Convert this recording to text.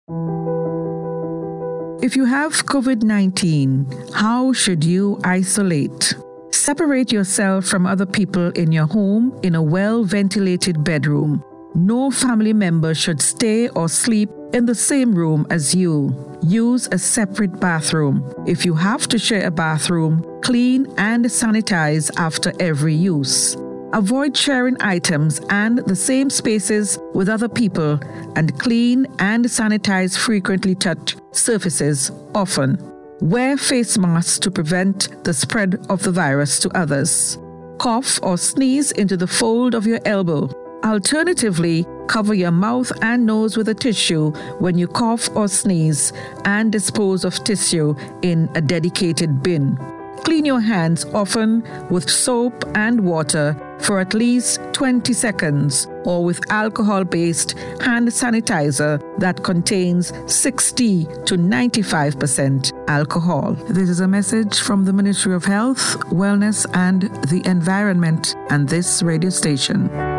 If you have COVID-19, how should you isolate? Separate yourself from other people in your home in a well-ventilated bedroom. No family member should stay or sleep in the same room as you. Use a separate bathroom. If you have to share a bathroom, clean and sanitize after every use. Avoid sharing items and the same spaces with other people, and clean and sanitize frequently touched surfaces often. Wear face masks to prevent the spread of the virus to others. Cough or sneeze into the fold of your elbow. Alternatively, cover your mouth and nose with a tissue when you cough or sneeze, and dispose of tissue in a dedicated bin. Clean your hands often with soap and water for at least 20 seconds, or with alcohol-based hand sanitizer that contains 60 to 95% alcohol. This is a message from the Ministry of Health, Wellness and the Environment and this radio station.